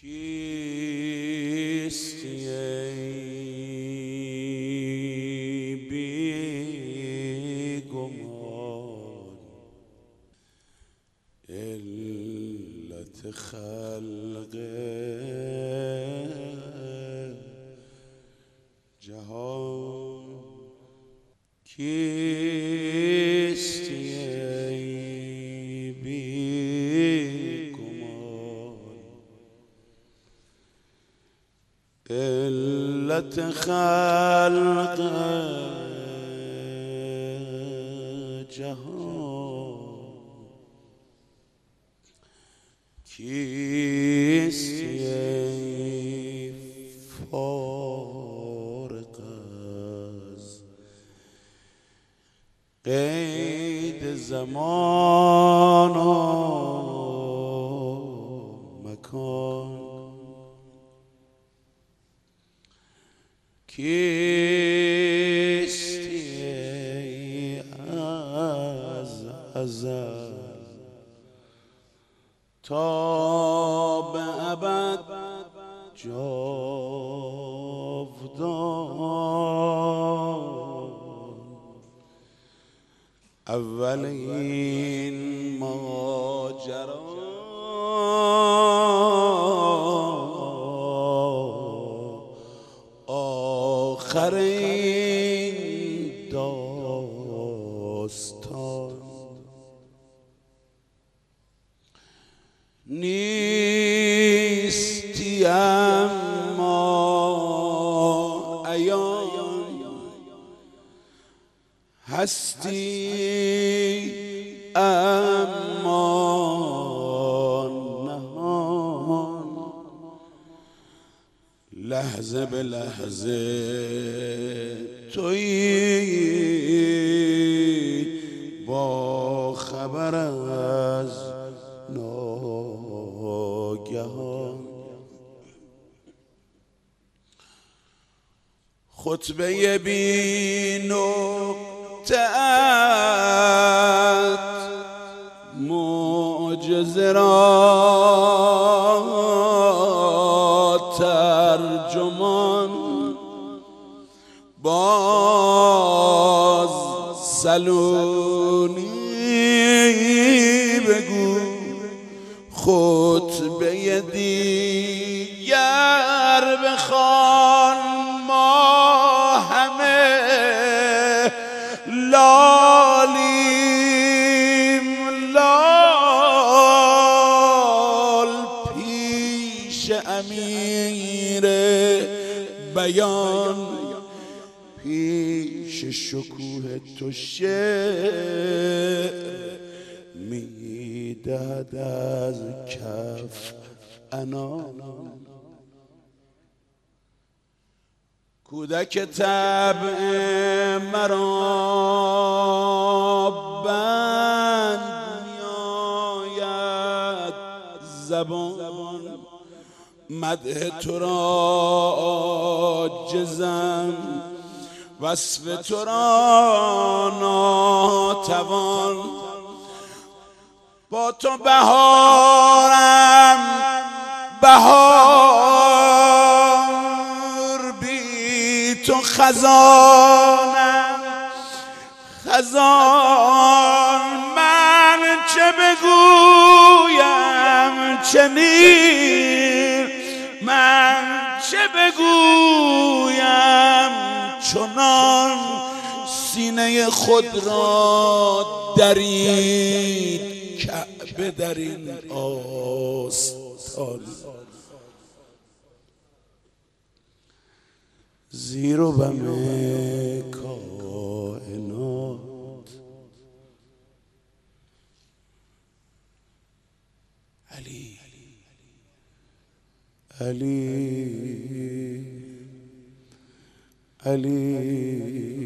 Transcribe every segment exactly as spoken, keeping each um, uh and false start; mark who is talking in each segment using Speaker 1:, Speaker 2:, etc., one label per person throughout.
Speaker 1: کیستی ای بی گمان علت خلق جهان کیستی ای بی گمان علت خلق جهان کیستی ای فارغ از قید زمان و مکان کیستی ای از ازل تا به ابد جاودان اولین ماجرا آخرین داستان نیستی اما عیان هستی اما نهان لحظه به لحظه تویی با خبر از ناگهان خطبه بی نقطه‌ات معجزه را ترجمان باز سلونی بگو خطبه دیگر بخوان ما همه لالیم لال پیش امیر بیان پیش شکوه تو شعر میدهد از کف انان کودک طبع مرا بند میآید زبان مدح تو را عاجزم وصف تو را ناتوان با تو بهارم بهار بی تو خزانم خزان من چه بگویم چنین من چه بگویم چنان سینه خود را درید کعبه در این آستان زیر و بم کائنات علی علی علی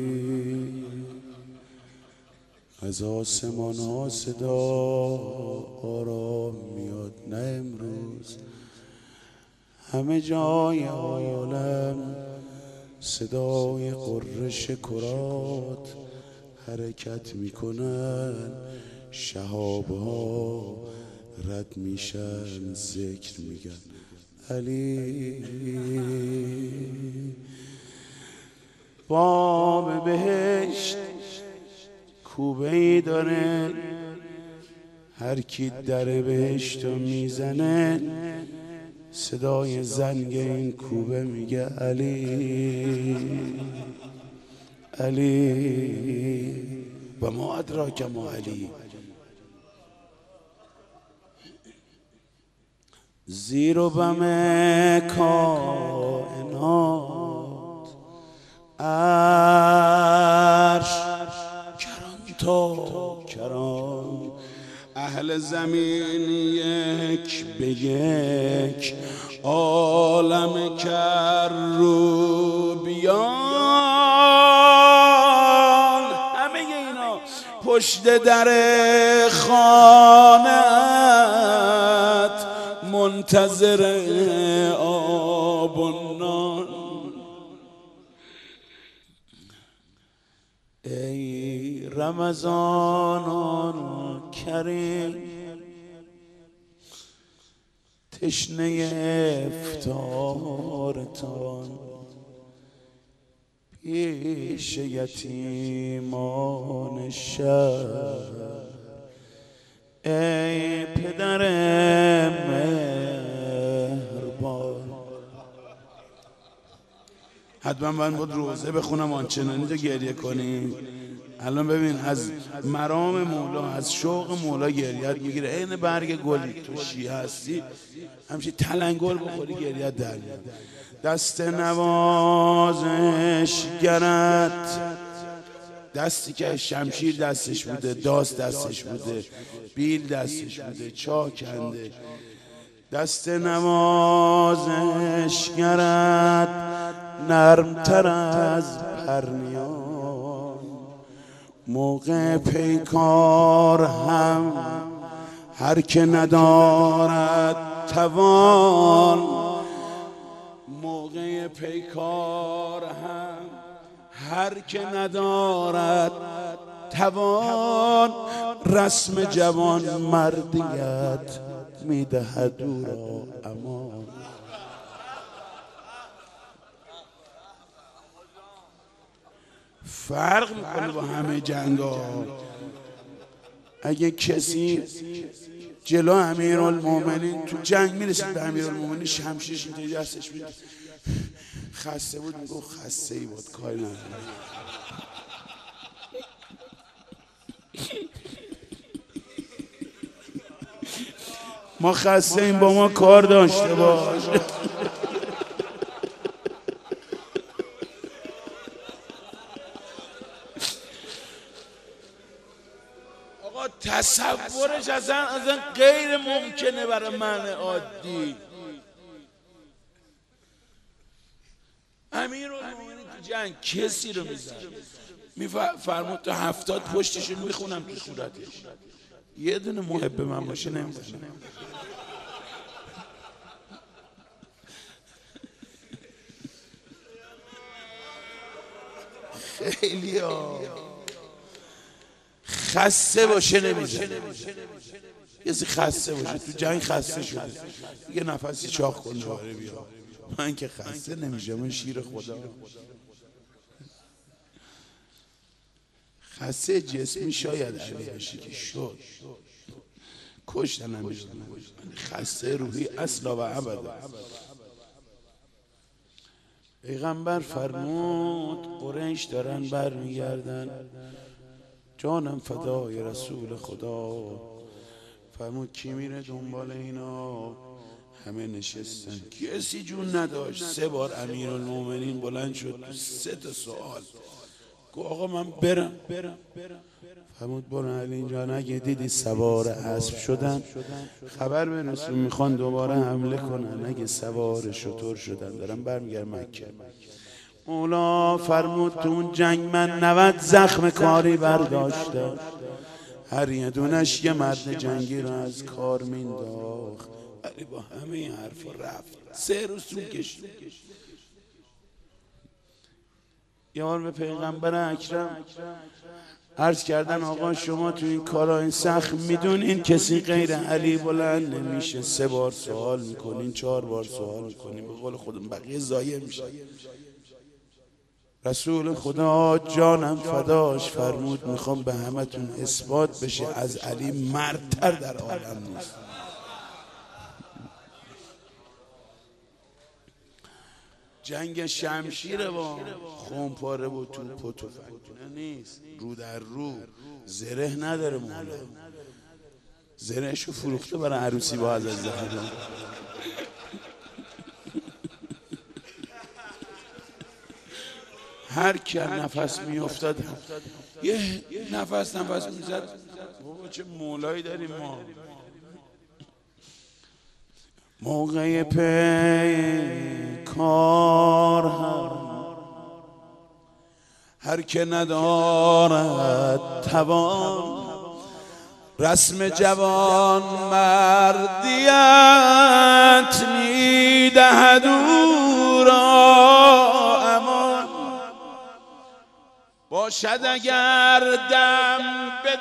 Speaker 1: از آسمان ها صدا آرام میاد نه امروز همه جای عالم صدای قررش کرات حرکت میکنن شهابها رد میشن ذکر میگن علی. باب بهشت کوبه ای داره، هر کی در بهشتو میزنه صدای زنگ این کوبه میگه علی علی. و ما ادراک ما علی. زیر و بم کائنات عرش کران تا کران، اهل زمین یک به یک، عالم کروبیان، همه اینا پشت در خانه‌ات منتظر آب و نان. ای رمضان کریم تشنه افطارتان، پیش یتیمان شهر ای پدر مهربان. حتما من بود روزه بخونم آنچنانی تو گریه کنی. الان ببین از مرام مولا، از شوق مولا گریت میگیره. این برگ گلی تو شیعه هستی همچی تلنگل بخوری گریت در میاد. دست نوازش گرد، دستی که شمشیر دستش بوده، داس دستش بوده، بیل دستش بوده، چا کنده. دست نوازش گرد نرمتر از پرنیان، موقع پیکار هم هر که ندارد توان، موقع پیکار هم هر که ندارد توان، رسم جوان مردیت میدهد او را امان. فرق میکنه با همه جنگا. اگه کسی جلو امیرالمومنین تو جنگ میرسید به امیرالمومنین شمشیرش اینطوری دستش بود، خسته بود میگو خسته ای بود کاری نداره. ما خسته این با ما کار داشته باش. آقا تصورش اصلا اصلا غیر ممکنه برای من عادی. امیرالمومنین تو جنگ کسی رو میزن، میفرمود تا هفتاد پشتشون میخونم تو صورتش، یه دونه محب من باشه نمیزنم. خیلی ها خسته باشه نمیزنه. کسی خسته باشه تو جنگ خسته شده یه نفسی چاق کن دوباره بیا. من که خسته نمیشه، من شیر خدا. خسته جسمی شاید علی باشی که شد کشتن نمیشتن، خسته روحی اصلا و ابدا. پیغمبر فرمود قریش دارن برمیگردن، جانم فدای رسول خدا. فرمود کی میره دنبال اینا؟ همه نشستن، کسی جون نداشت. سه بار امیرالمومنین بلند شد تو سه تا سوال گفت آقا من برم. فرمود برو علی جان، اگه دیدی سوار اسب شدن خبر برسون، میخوان دوباره حمله کنن. اگه سوار شتر شدن دارن برمیگردن مکه. مولا فرمود تو اون جنگ من نود زخم کاری برداشتم، هر یه دونش یه مرد جنگی رو از کار مینداخت. ولی با همه این حرف رفت. سه روز طول کشید. یه بار به پیغمبر اکرم عرض کردن آقا شما تو این کارا این سخت میدونین کسی غیر علی بلند نمیشه. سه بار سوال میکنین، چهار بار سوال میکنین، به قول خودم بقیه ضایع میشه. رسول خدا جانم فداش فرمود میخوام به همتون اثبات بشه از علی مردتر در عالم نیست. جنگ شمشیر با خونپاره و توپ و تفنگ نیست، رو در رو. زره نداره مولا، زرهشو فروخته برای عروسی با حضرت زهرا. هر کی نفس میافتاد یه نفس نفس میزد. بابا چه مولایی داریم ما. موقع پیکار هم هر که ندارد توان، رسم جوان مردیت میدهد او را امان. باشد اگر دم به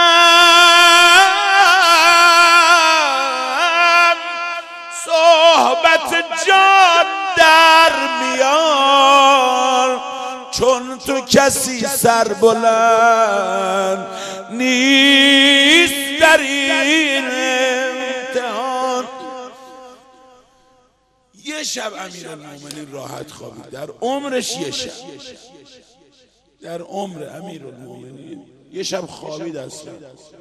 Speaker 1: دم صحبت جان در میان، چون تو کسی سربلند نیست در این امتحان. یه شب امیرالمومنین راحت خوابید در عمرش. یه شب در عمر امیرالمومنین یه شب خوابید اصلا.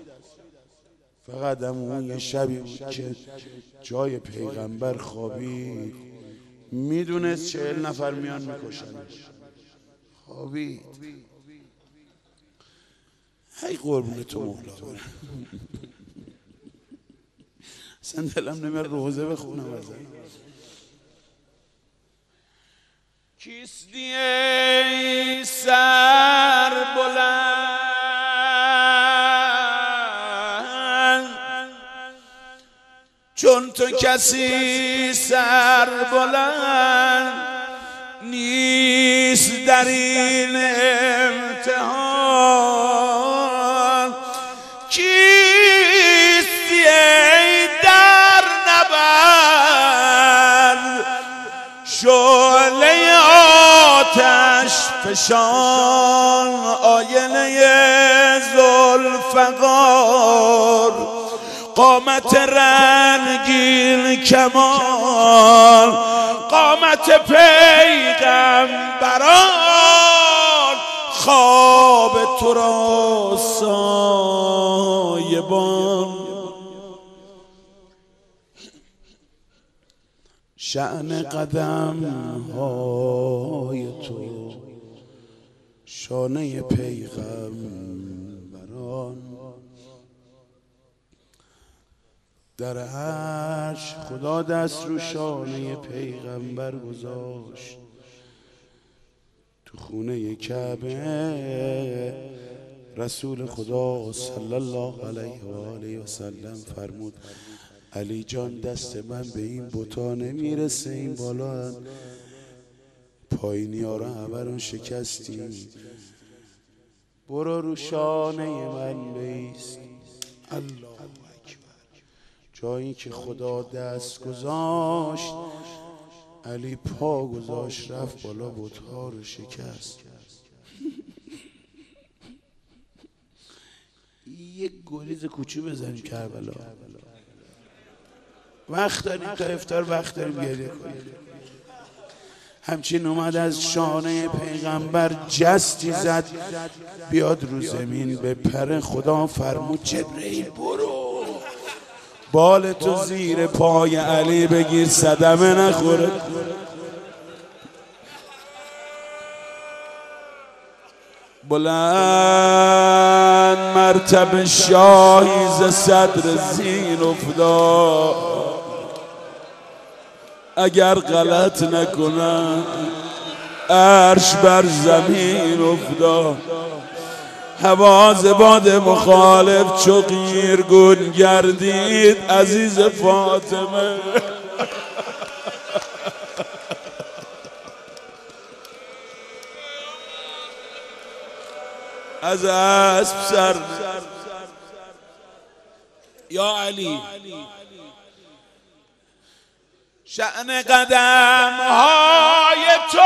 Speaker 1: فقط اون یه شبی بود که جای پیغمبر خوابید، میدونست چهل نفر میان میکشنش. خوابید. هی قربون تو مولا برم. اصلا دلم نمیاد روزه بخونم ازم. کیستی ای سر بلند، چون تو کسی سر بلند نیست در این امتحان. کیستی ای در نبرد شعله آتش فشان، آینه ذوالفقار قامت رنگین کمان، قامت پیغمبران خواب تو را سایبان. شأن قدم های تو شانه پیغمبران، در عرش خدا دست رو شانه پیغمبر گذاشت. تو خونه کعبه رسول خدا صلی الله علیه و آله و سلم فرمود علی جان دست من به این بتا نمیرسه، این بالا هم پایینی ها رو همه رو شکستی، برو رو شانه من بیست. الله اکبر. جایی که خدا دست گذاشت علی پا گذاشت رفت بالا بت‌ها رو شکست. یک گریز کوچو بزنیم کربلا. وقت داریم تا افطار، وقت داریم گریه کنیم. همچین اومد از شانه پیغمبر جستی زد بیاد رو زمین به پر خدا فرمود جبرئیل برو بال تو زیر پای علی بگیر صدمه نخوره. بلند مرتبه شاهی ز صدر زین افتاد، اگر غلط نکنم عرش بر زمین افتاد. حواز باد مخالف چو قیرگون گردید عزیز فاطمه. از اسب سر یا علی شأن قدم های تو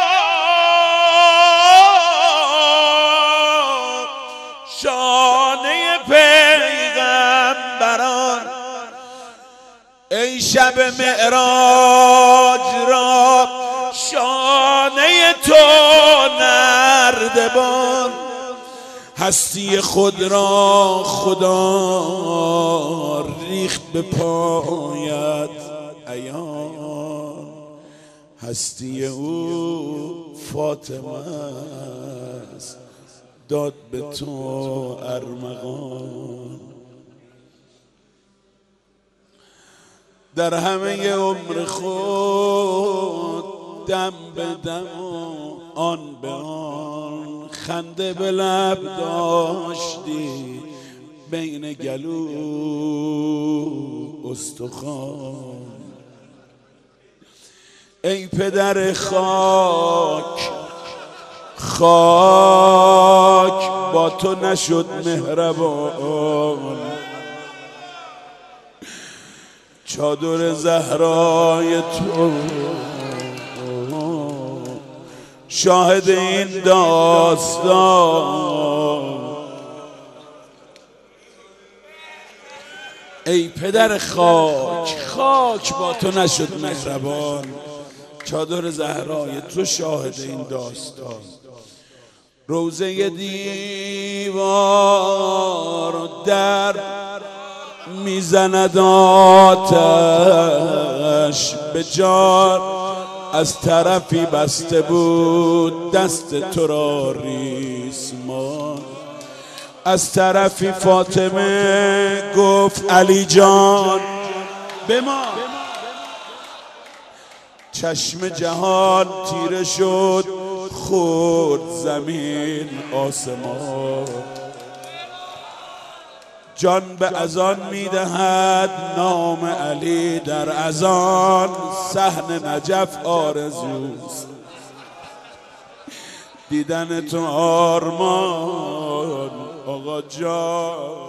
Speaker 1: شانه پیغمبران ای شب معراج را شانه تو نردبان هستی خود را خدا ریخت به پایت عیان هستی او فاطمه است داد به تو ارمغان در همه عمر خود دم به دم و آن به آن خنده به لب داشتی بین گلو استخوان ای پدر خاک خاک با تو نشد مهربان چادر زهرای تو شاهد این داستان ای پدر خاک خاک با تو نشد مهربان چادر زهرای تو شاهد این داستان روزه دیوار در میزند آتش به جان از طرفی بسته بود دست تو را ریسمان از طرفی فاطمه گفت علی جان بمان چشم جهان تیره شد خورد زمین آسمان جان به اذان میدهد نام علی در اذان صحن نجف آرزوست دیدن تو آرمان آقا جان